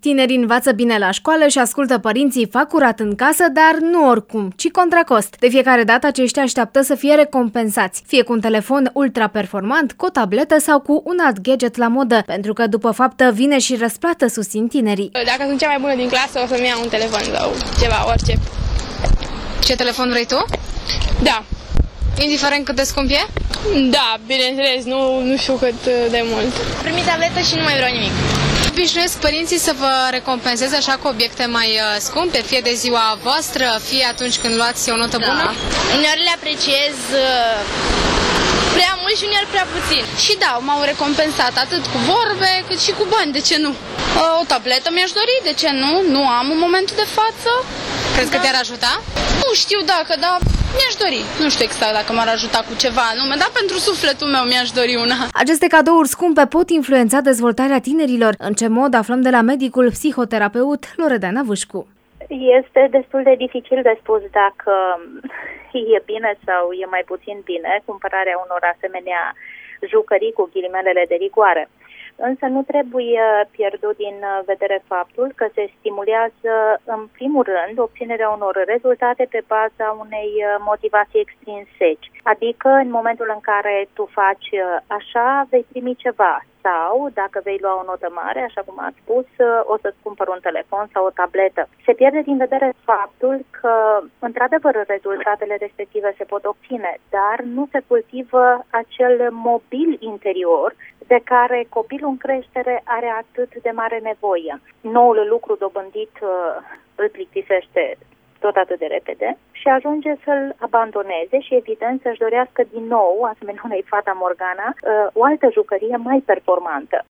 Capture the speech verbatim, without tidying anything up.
Tinerii învață bine la școală și ascultă părinții, fac curat în casă, dar nu oricum, ci contra cost. De fiecare dată aceștia așteaptă să fie recompensați, fie cu un telefon ultra-performant, cu o tabletă sau cu un alt gadget la modă, pentru că după faptă vine și răsplată, susțin tinerii. Dacă sunt cea mai bună din clasă, o să-mi iau un telefon sau ceva, orice. Ce telefon vrei tu? Da. Indiferent cât de scump e? Da, bineînțeles, nu, nu știu cât de mult. Am primit tabletă și nu mai vreau nimic. Obișnuiesc părinții să vă recompenseze așa cu obiecte mai scumpe, fie de ziua voastră, fie atunci când luați o notă da. bună? Uneori le apreciez prea mult și uneori prea puțin. Și da, m-au recompensat atât cu vorbe cât și cu bani, de ce nu? O tabletă mi-aș dori, de ce nu? Nu am în momentul de față. Crezi da. că te-ar ajuta? Nu știu dacă, dar mi-aș dori. Nu știu exact dacă m-ar ajuta cu ceva anume, dar pentru sufletul meu mi-aș dori una. Aceste cadouri scumpe pot influența dezvoltarea tinerilor. În ce mod aflăm de la medicul psihoterapeut Loredana Vâșcu. Este destul de dificil de spus dacă e bine sau e mai puțin bine cumpărarea unor asemenea jucării cu ghilimelele de rigoare. Însă nu trebuie pierdut din vedere faptul că se stimulează în primul rând obținerea unor rezultate pe baza unei motivații extrinseci. Adică în momentul în care tu faci așa, vei primi ceva. Sau, dacă vei lua o notă mare, așa cum ați spus, o să-ți cumpăr un telefon sau o tabletă. Se pierde din vedere faptul că, într-adevăr, rezultatele respective se pot obține, dar nu se cultivă acel mobil interior de care copilul în creștere are atât de mare nevoie. Noul lucru dobândit îl plictisește tot atât de repede și ajunge să-l abandoneze și evident să-și dorească din nou, asemenea unei Fata Morgana, o altă jucărie mai performantă.